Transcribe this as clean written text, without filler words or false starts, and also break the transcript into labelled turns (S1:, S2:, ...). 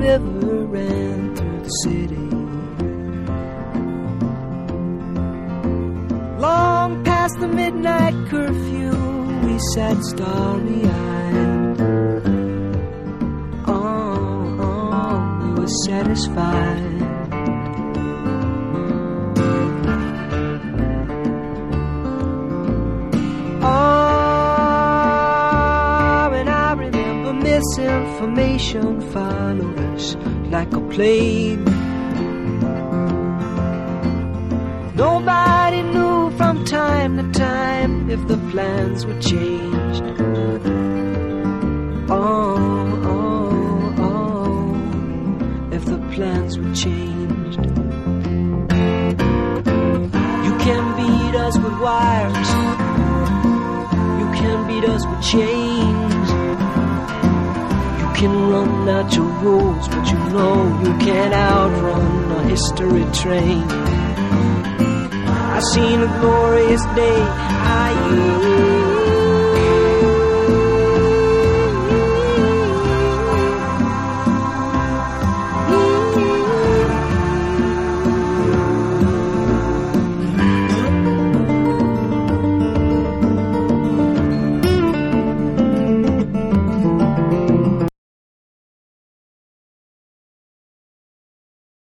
S1: river ran through the city. Long past the midnight curfew, we sat starry-eyed. We were satisfied. Misinformation followed us like a plague. Nobody knew from time to time if the plans were changed. If the plans were changed. You can beat us with wires. You can beat us with chains. You can run out your rules, but you know you can't outrun a history train. I seen a glorious day,